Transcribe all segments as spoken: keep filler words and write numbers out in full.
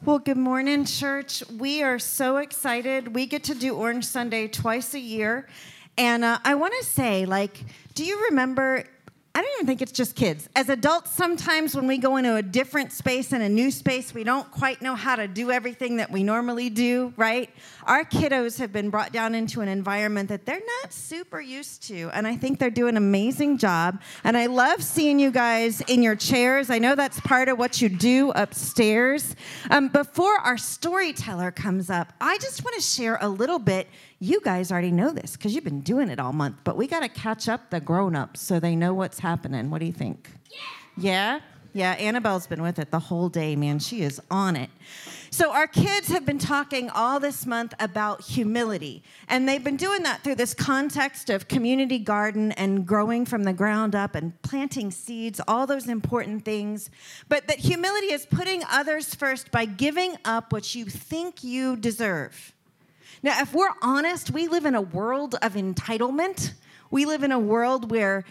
Well, good morning, church. We are so excited. We get to do Orange Sunday twice a year. And uh, I want to say, like, do you remember, I don't even think it's just kids. As adults, sometimes when we go into a different space and a new space, we don't quite know how to do everything that we normally do, right? Our kiddos have been brought down into an environment that they're not super used to, and I think they're doing an amazing job. And I love seeing you guys in your chairs. I know that's part of what you do upstairs. Um, before our storyteller comes up, I just want to share a little bit. You guys already know this because you've been doing it all month, but we got to catch up the grown-ups so they know what's happening. What do you think? Yeah. Yeah? Yeah, Annabelle's been with it the whole day, man. She is on it. So our kids have been talking all this month about humility, and they've been doing that through this context of community garden and growing from the ground up and planting seeds, all those important things. But that humility is putting others first by giving up what you think you deserve. Now, if we're honest, we live in a world of entitlement. We live in a world where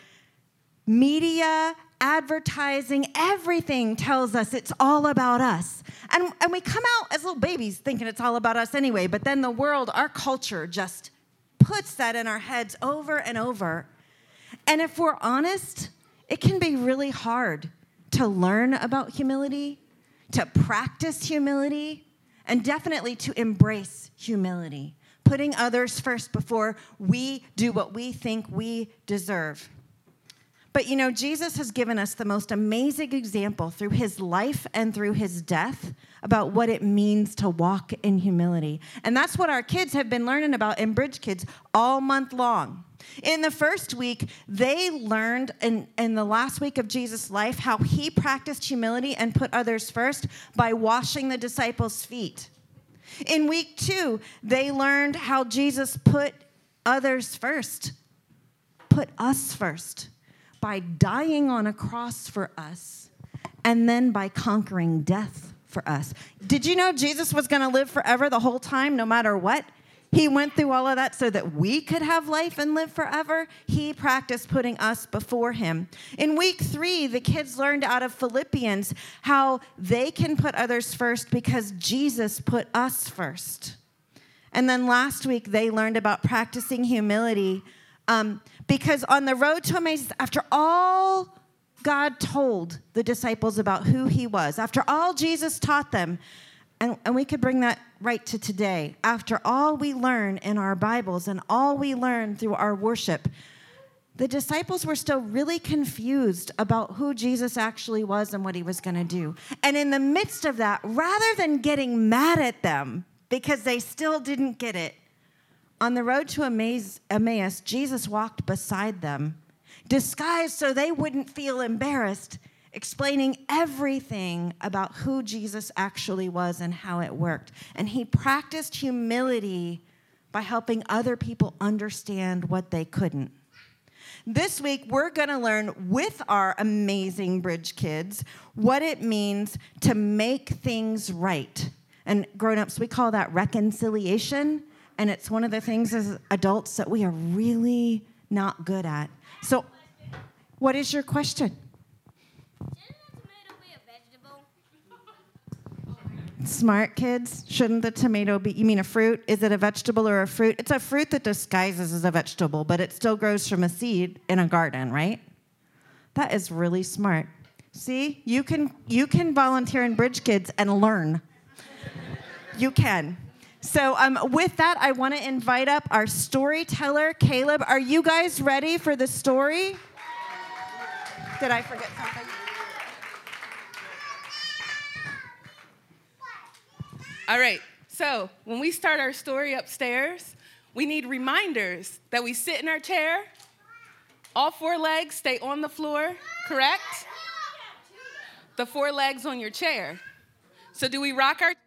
media, advertising, everything tells us it's all about us. And, and we come out as little babies thinking it's all about us anyway, but then the world, our culture, just puts that in our heads over and over. And if we're honest, it can be really hard to learn about humility, to practice humility, and definitely to embrace humility, putting others first before we do what we think we deserve. But, you know, Jesus has given us the most amazing example through his life and through his death about what it means to walk in humility. And that's what our kids have been learning about in Bridge Kids all month long. In the first week, they learned in, in the last week of Jesus' life how he practiced humility and put others first by washing the disciples' feet. In week two, they learned how Jesus put others first, put us first, by dying on a cross for us, and then by conquering death for us. Did you know Jesus was going to live forever the whole time, no matter what? He went through all of that so that we could have life and live forever. He practiced putting us before him. In week three, the kids learned out of Philippians how they can put others first because Jesus put us first. And then last week, they learned about practicing humility um, because on the road to Emmaus, after all God told the disciples about who he was, after all Jesus taught them, And, and we could bring that right to today. After all we learn in our Bibles and all we learn through our worship, the disciples were still really confused about who Jesus actually was and what he was going to do. And in the midst of that, rather than getting mad at them because they still didn't get it, on the road to Emmaus, Jesus walked beside them, disguised so they wouldn't feel embarrassed, explaining everything about who Jesus actually was and how it worked. And he practiced humility by helping other people understand what they couldn't. This week, we're going to learn with our amazing Bridge Kids what it means to make things right. And grown-ups, we call that reconciliation. And it's one of the things as adults that we are really not good at. So, what is your question? Smart kids, shouldn't the tomato be, you mean a fruit? Is it a vegetable or a fruit? It's a fruit that disguises as a vegetable, but it still grows from a seed in a garden, right? That is really smart. See, you can you can volunteer in Bridge Kids and learn. You can. So um, with that, I want to invite up our storyteller, Caleb. Are you guys ready for the story? Did I forget something? All right, so when we start our story upstairs, we need reminders that we sit in our chair, all four legs stay on the floor, correct? The four legs on your chair. So do we rock our...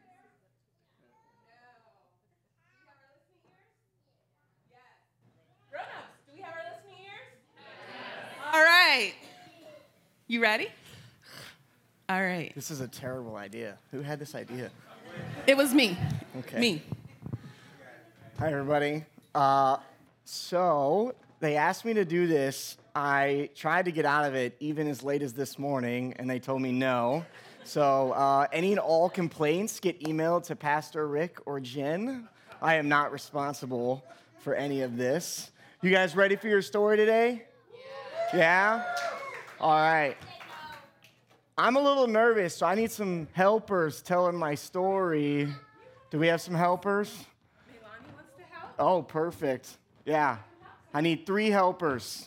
Grown-ups, do we have our listening ears? All right. You ready? All right. This is a terrible idea. Who had this idea? It was me. Okay. Me. Hi, everybody. Uh, so they asked me to do this. I tried to get out of it even as late as this morning, and they told me no. So uh, any and all complaints get emailed to Pastor Rick or Jen. I am not responsible for any of this. You guys ready for your story today? Yeah? Yeah? All right. I'm a little nervous, so I need some helpers telling my story. Do we have some helpers? Milani wants to help? Oh, perfect. Yeah. I need three helpers.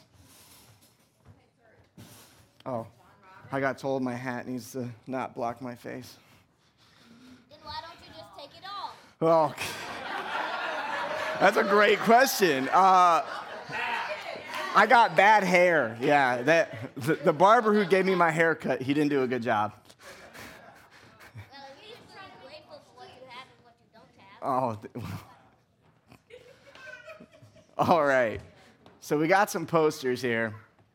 Oh, I got told my hat needs to not block my face. Then why don't you just take it off? Well, that's a great question. Uh, I got bad hair. Yeah, that the, the barber who gave me my haircut, he didn't do a good job. Well, at least be grateful for what you have and what you don't have. Oh, th- all right. So we got some posters here.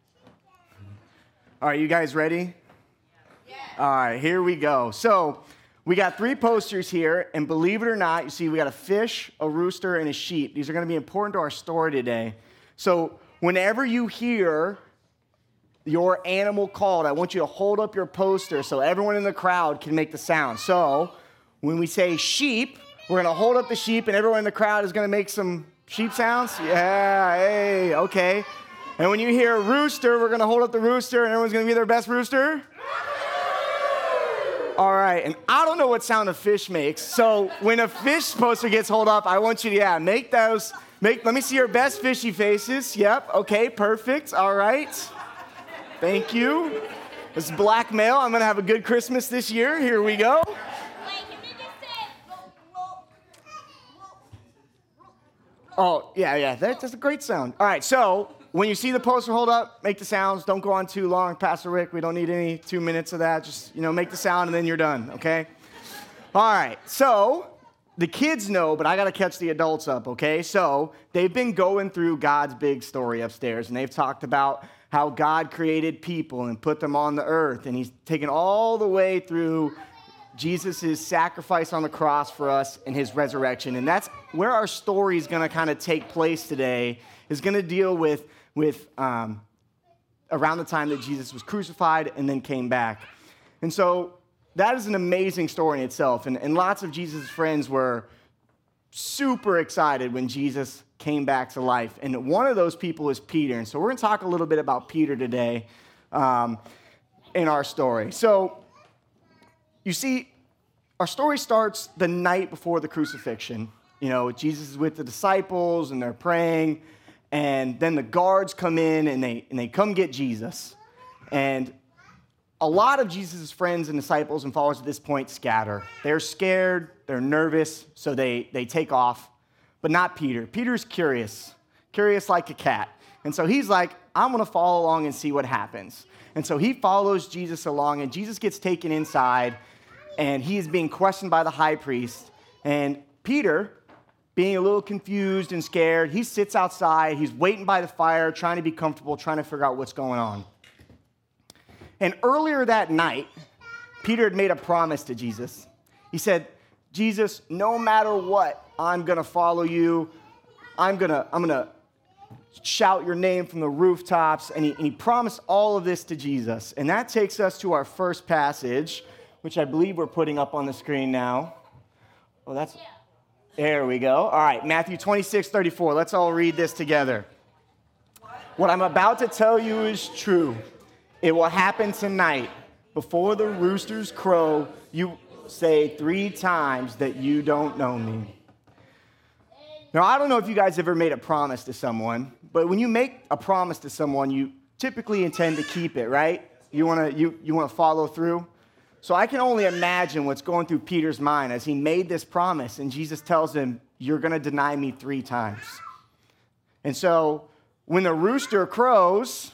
All right, you guys ready? Yeah. All right, here we go. So we got three posters here, and believe it or not, you see we got a fish, a rooster, and a sheep. These are going to be important to our story today. So whenever you hear your animal called, I want you to hold up your poster so everyone in the crowd can make the sound. So when we say sheep, we're going to hold up the sheep, and everyone in the crowd is going to make some sheep sounds. Yeah, hey, okay. And when you hear rooster, we're going to hold up the rooster, and everyone's going to be their best rooster. All right, and I don't know what sound a fish makes, so when a fish poster gets hold up, I want you to, yeah, make those, make. Let me see your best fishy faces. Yep, okay, perfect, all right. Thank you. This is blackmail. I'm going to have a good Christmas this year. Here we go. Wait, can you just say, roll, roll, roll, roll? Oh, yeah, yeah, that, that's a great sound. All right, so when you see the poster hold up, make the sounds. Don't go on too long. Pastor Rick, we don't need any two minutes of that. Just, you know, make the sound and then you're done, okay? All right, so the kids know, but I got to catch the adults up, okay? So they've been going through God's big story upstairs, and they've talked about how God created people and put them on the earth, and he's taken all the way through Jesus' sacrifice on the cross for us and his resurrection. And that's where our story is going to kind of take place today, is going to deal with with um, around the time that Jesus was crucified and then came back. And so that is an amazing story in itself. And, and lots of Jesus' friends were super excited when Jesus came back to life. And one of those people is Peter. And so we're going to talk a little bit about Peter today um, in our story. So you see, our story starts the night before the crucifixion. You know, Jesus is with the disciples and they're praying. And then the guards come in and they and they come get Jesus. And a lot of Jesus' friends and disciples and followers at this point scatter. They're scared, they're nervous, so they, they take off. But not Peter. Peter's curious, curious like a cat. And so he's like, I'm going to follow along and see what happens. And so he follows Jesus along, and Jesus gets taken inside, and he is being questioned by the high priest. And Peter, being a little confused and scared, he sits outside. He's waiting by the fire, trying to be comfortable, trying to figure out what's going on. And earlier that night, Peter had made a promise to Jesus. He said, Jesus, no matter what, I'm going to follow you. I'm going to I'm going to shout your name from the rooftops. And he, and he promised all of this to Jesus. And that takes us to our first passage, which I believe we're putting up on the screen now. Oh, that's... There we go. All right, Matthew twenty-six, thirty-four. Let's all read this together. What I'm about to tell you is true. It will happen tonight. Before the roosters crow, you say three times that you don't know me. Now, I don't know if you guys ever made a promise to someone, but when you make a promise to someone, you typically intend to keep it, right? You want to you, you want to follow through. So I can only imagine what's going through Peter's mind as he made this promise, and Jesus tells him, you're going to deny me three times. And so when the rooster crows,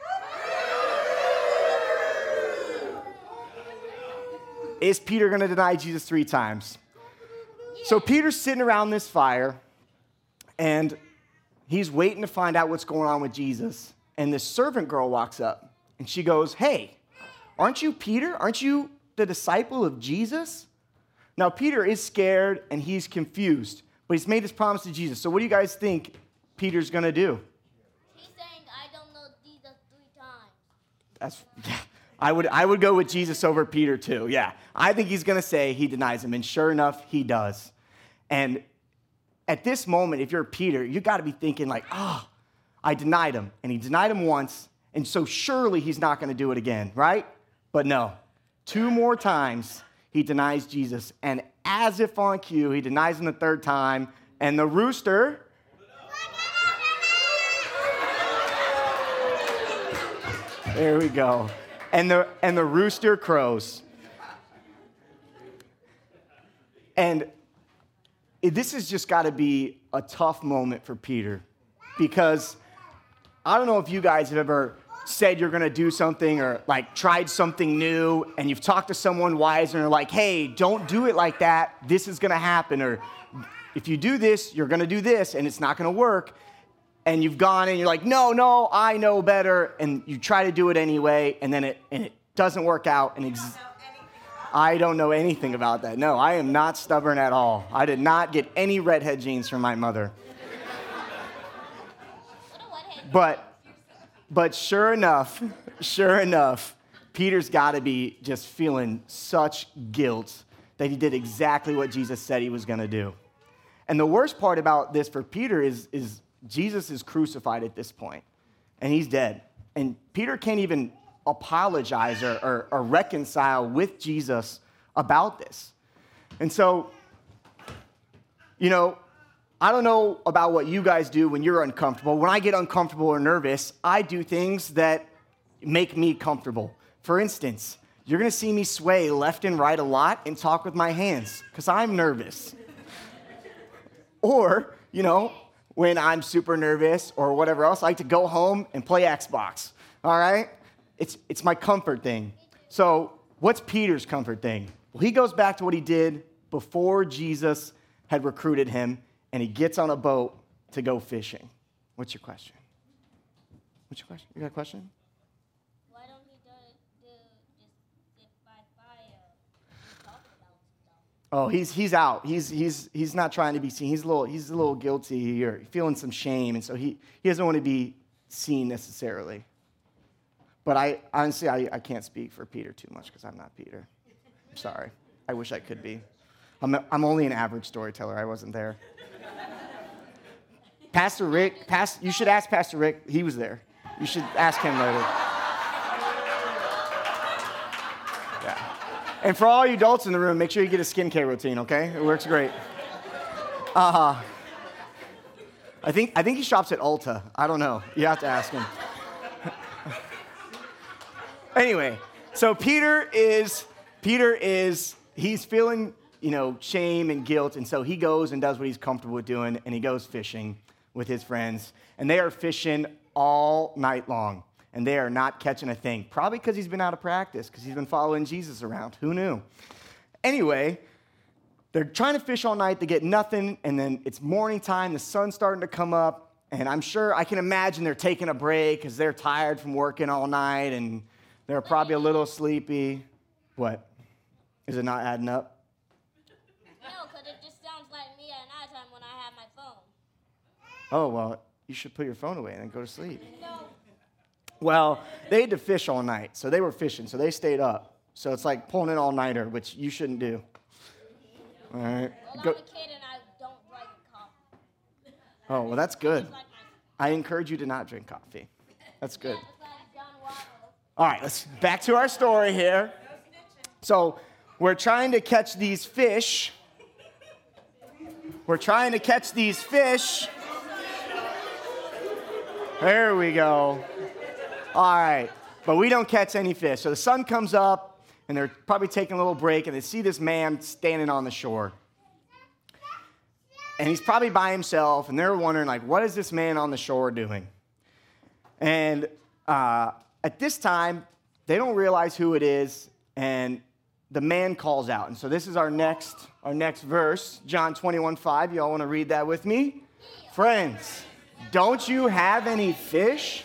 is Peter going to deny Jesus three times? So Peter's sitting around this fire, and he's waiting to find out what's going on with Jesus. And this servant girl walks up, and she goes, hey, aren't you Peter? Aren't you the disciple of Jesus? Now, Peter is scared and he's confused, but he's made this promise to Jesus. So what do you guys think Peter's going to do? He's saying, I don't know Jesus three times. That's, yeah, I would, I would go with Jesus over Peter too. Yeah, I think he's going to say he denies him. And sure enough, he does. And at this moment, if you're Peter, you got to be thinking like, oh, I denied him. And he denied him once. And so surely he's not going to do it again, right? But no, two more times he denies Jesus. And as if on cue, he denies him the third time. And the rooster... There we go. And the, and the rooster crows. And this has just got to be a tough moment for Peter. Because I don't know if you guys have ever said you're going to do something or like tried something new and you've talked to someone wise and they're like, hey, don't do it like that. This is going to happen. Or if you do this, you're going to do this and it's not going to work. And you've gone and you're like, no, no, I know better. And you try to do it anyway, and then it and it doesn't work out. And ex- I don't know anything about that. No, I am not stubborn at all. I did not get any redhead genes from my mother. But, but sure enough, sure enough, Peter's got to be just feeling such guilt that he did exactly what Jesus said he was going to do. And the worst part about this for Peter is is. Jesus is crucified at this point, and he's dead. And Peter can't even apologize or, or, or reconcile with Jesus about this. And so, you know, I don't know about what you guys do when you're uncomfortable. When I get uncomfortable or nervous, I do things that make me comfortable. For instance, you're going to see me sway left and right a lot and talk with my hands because I'm nervous. Or, you know, when I'm super nervous or whatever else, I like to go home and play Xbox, all right? It's, it's my comfort thing. So what's Peter's comfort thing? Well, he goes back to what he did before Jesus had recruited him, and he gets on a boat to go fishing. What's your question? What's your question? You got a question? Why don't he do, do just sit by fire and talk about stuff? Oh, he's he's out. He's he's he's not trying to be seen. He's a little he's a little guilty or feeling some shame, and so he, he doesn't want to be seen necessarily. But I honestly I, I can't speak for Peter too much because I'm not Peter. I'm sorry. I wish I could be. I'm I'm only an average storyteller. I wasn't there. Pastor Rick, past, you should ask Pastor Rick. He was there. You should ask him later. Yeah. And for all you adults in the room, make sure you get a skincare routine, okay? It works great. Uh, I think I think he shops at Ulta. I don't know. You have to ask him. Anyway, so Peter is Peter is he's feeling, you know, shame and guilt, and so he goes and does what he's comfortable with doing, and he goes fishing with his friends, and they are fishing all night long, and they are not catching a thing, probably because he's been out of practice, because he's been following Jesus around. Who knew? Anyway, they're trying to fish all night, they get nothing, and then it's morning time, the sun's starting to come up, and I'm sure, I can imagine they're taking a break because they're tired from working all night, and they're probably a little sleepy. What? Is it not adding up? No, because it just sounds like me at nighttime when I have my phone. Oh, well, you should put your phone away and then go to sleep. No. Well, they had to fish all night, so they were fishing, so they stayed up. So it's like pulling an all-nighter, which you shouldn't do. All right. Well, Go. I'm a kid and I don't drink coffee. Oh, well, that's good. It's like my, I encourage you to not drink coffee. That's good. yeah, it's like John Waffle. All right, let's back to our story here. So we're trying to catch these fish. We're trying to catch these fish. There we go. All right, but we don't catch any fish. So the sun comes up, and they're probably taking a little break, and they see this man standing on the shore. And he's probably by himself, and they're wondering, like, what is this man on the shore doing? And uh, at this time, they don't realize who it is, and the man calls out. And so this is our next, our next verse, John twenty-one five. Y'all want to read that with me? Friends, don't you have any fish?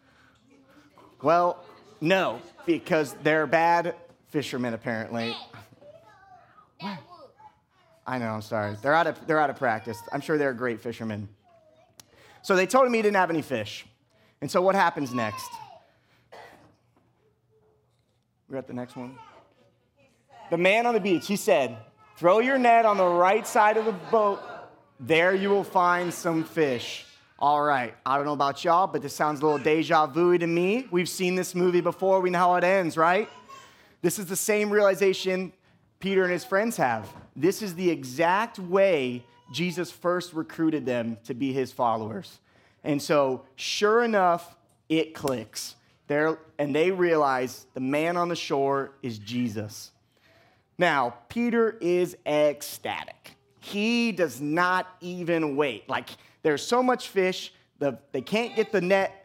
Well, no, because they're bad fishermen, apparently. That wood. I know, I'm sorry. They're out of, they're out of practice. I'm sure they're great fishermen. So they told him he didn't have any fish. And so what happens next? We're at the next one. The man on the beach, he said, throw your net on the right side of the boat. There you will find some fish. All right, I don't know about y'all, but this sounds a little deja vu to me. We've seen this movie before. We know how it ends, right? This is the same realization Peter and his friends have. This is the exact way Jesus first recruited them to be his followers. And so, sure enough, it clicks. They're, and they realize the man on the shore is Jesus. Now, Peter is ecstatic. He does not even wait. Like, there's so much fish, the, they can't get the net.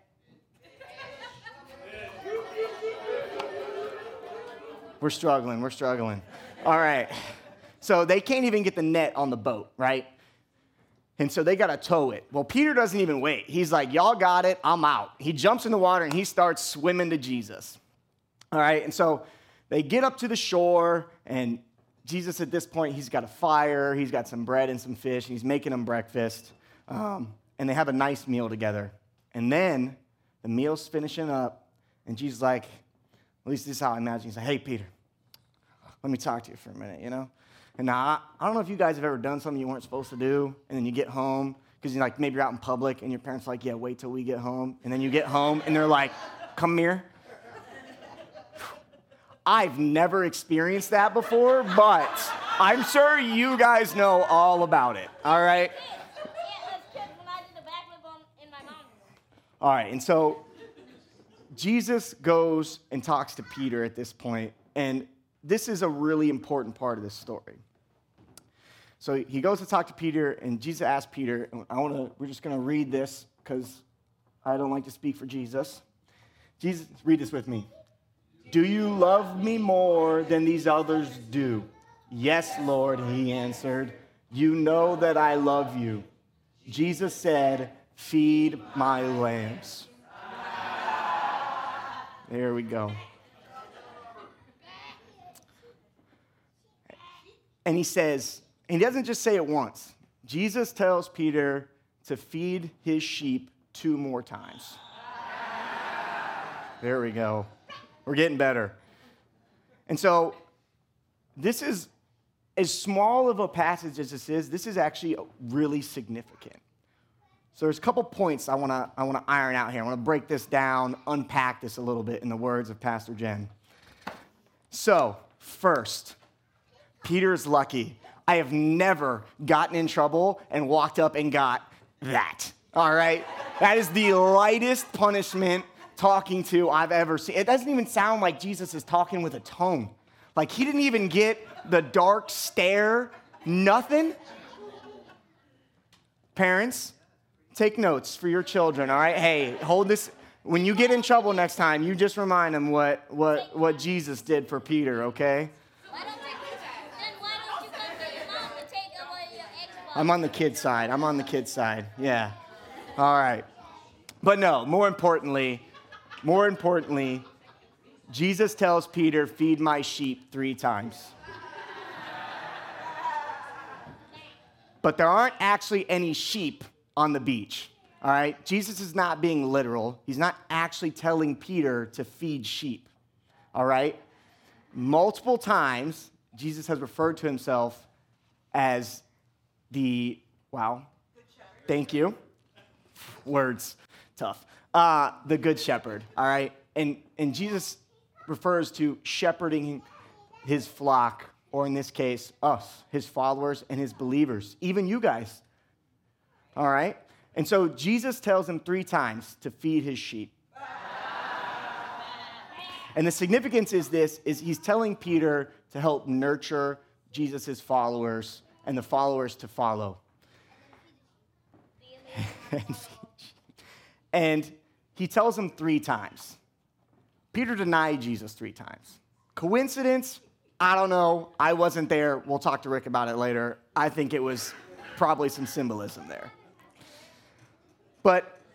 We're struggling, we're struggling. All right. So they can't even get the net on the boat, right? And so they got to tow it. Well, Peter doesn't even wait. He's like, y'all got it, I'm out. He jumps in the water and he starts swimming to Jesus. All right, and so they get up to the shore, and Jesus at this point, he's got a fire, he's got some bread and some fish, and he's making them breakfast. Um, and they have a nice meal together. And then the meal's finishing up, and Jesus is like, at least this is how I imagine. He's like, hey, Peter, let me talk to you for a minute, you know? And now, I, I don't know if you guys have ever done something you weren't supposed to do, and then you get home, because you're like, maybe you're out in public, and your parents are like, yeah, wait till we get home. And then you get home, and they're like, come here. I've never experienced that before, but I'm sure you guys know all about it, all right? All right, and so Jesus goes and talks to Peter at this point, and this is a really important part of this story. So he goes to talk to Peter, and Jesus asks Peter, and I want to, we're just going to read this because I don't like to speak for Jesus. Jesus, read this with me. Do you love me more than these others do? Yes, Lord, he answered. You know that I love you. Jesus said, feed my lambs. There we go. And he says, and he doesn't just say it once. Jesus tells Peter to feed his sheep two more times. There we go. We're getting better. And so this is, as small of a passage as this is, this is actually really significant. So there's a couple points I want to I want to iron out here. I want to break this down, unpack this a little bit in the words of Pastor Jen. So, first, Peter's lucky. I have never gotten in trouble and walked up and got that. All right? That is the lightest punishment talking to I've ever seen. It doesn't even sound like Jesus is talking with a tone. Like he didn't even get the dark stare, nothing. Parents, take notes for your children, all right? Hey, hold this. When you get in trouble next time, you just remind them what, what, what Jesus did for Peter, okay? Why don't you, then why don't you come to your mom and take away your Xbox? I'm on the kid side. I'm on the kid side. Yeah. All right. But no, more importantly, more importantly, Jesus tells Peter, feed my sheep three times. But there aren't actually any sheep on the beach, all right? Jesus is not being literal. He's not actually telling Peter to feed sheep, all right? Multiple times, Jesus has referred to himself as the, wow, thank you. Words, tough. Uh, the good shepherd, all right? And, and Jesus refers to shepherding his flock, or in this case, us, his followers and his believers, even you guys, all right? And so Jesus tells him three times to feed his sheep. And the significance is this, is he's telling Peter to help nurture Jesus' followers and the followers to follow. And he tells him three times. Peter denied Jesus three times. Coincidence? I don't know. I wasn't there. We'll talk to Rick about it later. I think it was probably some symbolism there. But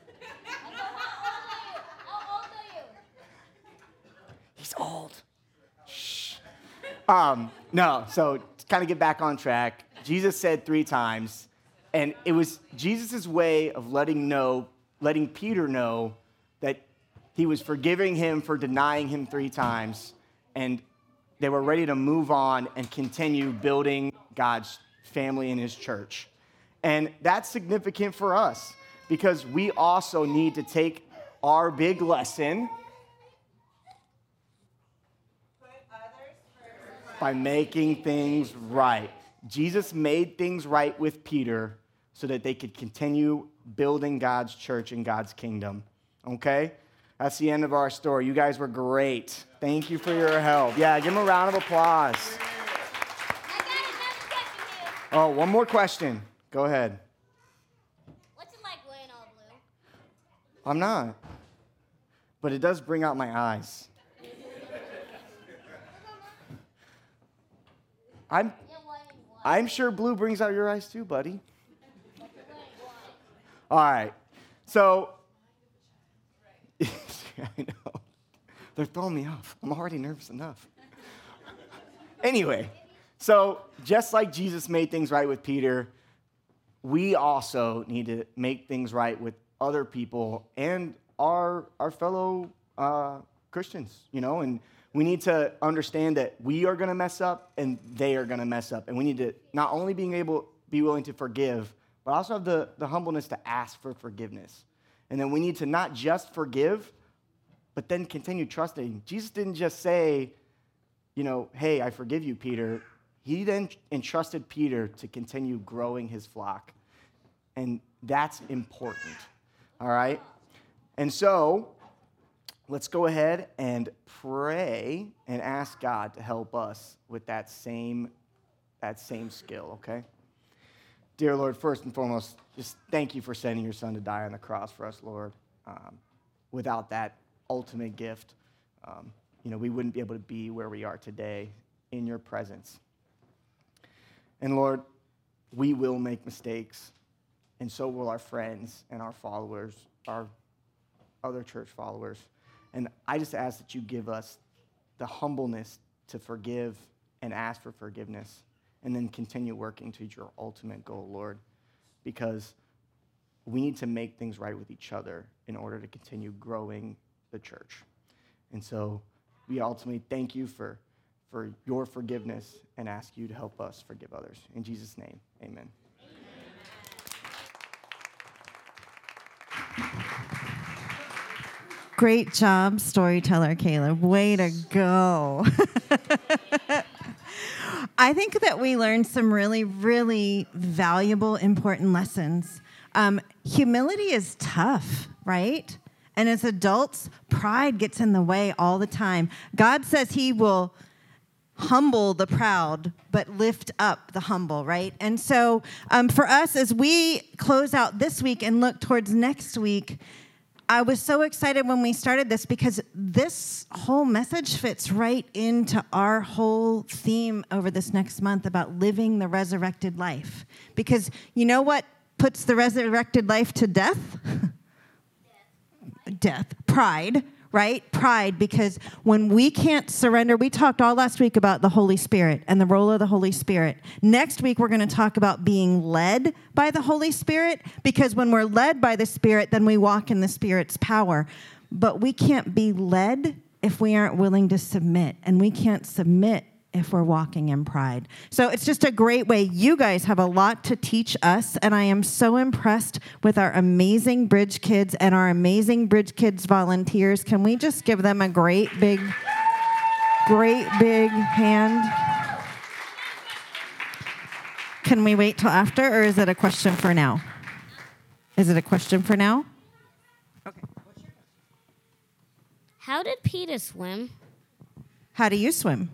How old are you? he's old. Shh. Um, no, so to kind of get back on track, Jesus said three times, and it was Jesus' way of letting know, letting Peter know that he was forgiving him for denying him three times, and they were ready to move on and continue building God's family and his church. And that's significant for us because we also need to take our big lesson by making things right. Jesus made things right with Peter so that they could continue building God's church and God's kingdom. Okay? That's the end of our story. You guys were great. Thank you for your help. Yeah, give them a round of applause. I got another question here. Oh, one more question. Go ahead. What's it like wearing all blue? I'm not. But it does bring out my eyes. I'm, You're wearing white. I'm sure blue brings out your eyes too, buddy. You're wearing white. All right. So, I know. They're throwing me off. I'm already nervous enough. Anyway, so just like Jesus made things right with Peter, we also need to make things right with other people and our, our fellow uh, Christians, you know, and we need to understand that we are going to mess up and they are going to mess up. And we need to not only being able, be willing to forgive, but also have the, the humbleness to ask for forgiveness. And then we need to not just forgive, but then continue trusting. Jesus didn't just say, you know, hey, I forgive you, Peter. He then entrusted Peter to continue growing his flock. And that's important, all right? And so let's go ahead and pray and ask God to help us with that same, that same skill, okay? Dear Lord, first and foremost, just thank you for sending your son to die on the cross for us, Lord. Um, without that ultimate gift, um, you know, we wouldn't be able to be where we are today in your presence. And Lord, we will make mistakes, and so will our friends and our followers, our other church followers. And I just ask that you give us the humbleness to forgive and ask for forgiveness, and then continue working to your ultimate goal, Lord, because we need to make things right with each other in order to continue growing the church. And so we ultimately thank you for, for your forgiveness and ask you to help us forgive others. In Jesus' name, amen. Great job, storyteller Caleb. Way to go. I think that we learned some really, really valuable, important lessons. Um, humility is tough, right? And as adults, pride gets in the way all the time. God says he will humble the proud, but lift up the humble, right? And so um, for us, as we close out this week and look towards next week, I was so excited when we started this because this whole message fits right into our whole theme over this next month about living the resurrected life. Because you know what puts the resurrected life to death? Death. Death. Pride, right? Pride, because when we can't surrender, we talked all last week about the Holy Spirit and the role of the Holy Spirit. Next week, we're going to talk about being led by the Holy Spirit, because when we're led by the Spirit, then we walk in the Spirit's power. But we can't be led if we aren't willing to submit, and we can't submit if we're walking in pride. So it's just a great way. You guys have a lot to teach us, and I am so impressed with our amazing Bridge Kids and our amazing Bridge Kids volunteers. Can we just give them a great big, great big hand? Can we wait till after, or is it a question for now? Is it a question for now? Okay. How did Peter swim? How do you swim?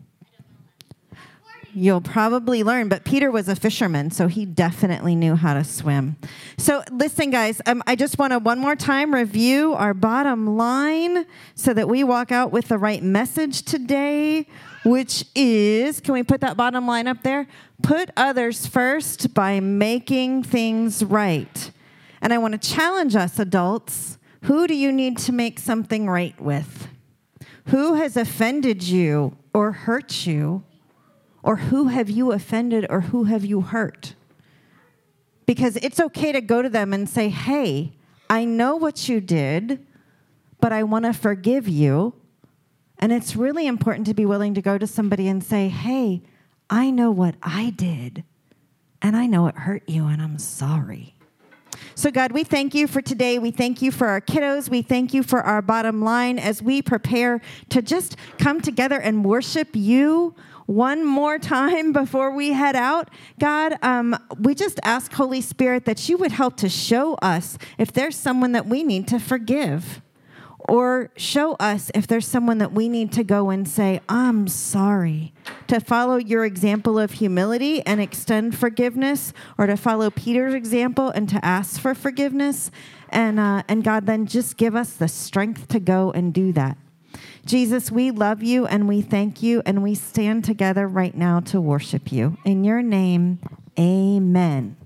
You'll probably learn, but Peter was a fisherman, so he definitely knew how to swim. So listen, guys, um, I just want to one more time review our bottom line so that we walk out with the right message today, which is, can we put that bottom line up there? Put others first by making things right. And I want to challenge us adults. Who do you need to make something right with? Who has offended you or hurt you? Or who have you offended or who have you hurt? Because it's okay to go to them and say, hey, I know what you did, but I want to forgive you, And it's really important to be willing to go to somebody and say, hey, I know what I did, and I know it hurt you, and I'm sorry. So, God, we thank you for today. We thank you for our kiddos. We thank you for our bottom line as we prepare to just come together and worship you one more time before we head out. God, um, we just ask, Holy Spirit, that you would help to show us if there's someone that we need to forgive, or show us if there's someone that we need to go and say, I'm sorry, to follow your example of humility and extend forgiveness, or to follow Peter's example and to ask for forgiveness. And, uh, and God, then just give us the strength to go and do that. Jesus, we love you and we thank you, and we stand together right now to worship you. In your name, amen.